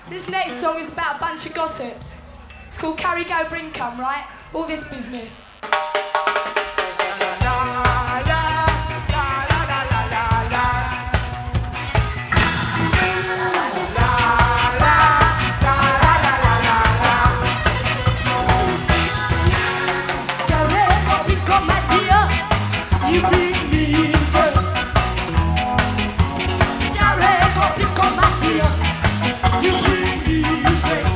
This next song is about a bunch of gossips. It's called Carry Go Bring Come, right? All this business. You bring me strength. Carry go bring come, my dear. You bring me strength.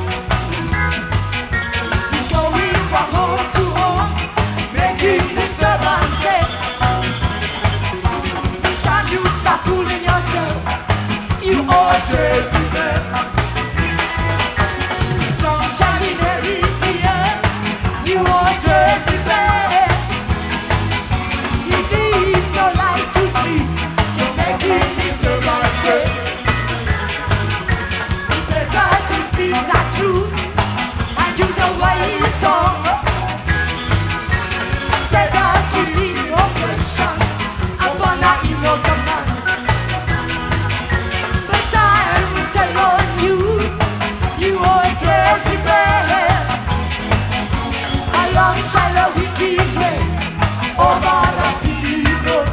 You're going from home to home, making disturbances. It's time you stop fooling yourself. You are Jezebel. The sun shining everywhere. You are Jezebel. No light to see, you're making disturbances. It's better to speak the truth and use the wisdom instead of keeping oppression upon an innocent man. But I will tell on you, you are Jezebel. How long shall the wicked reign over the people?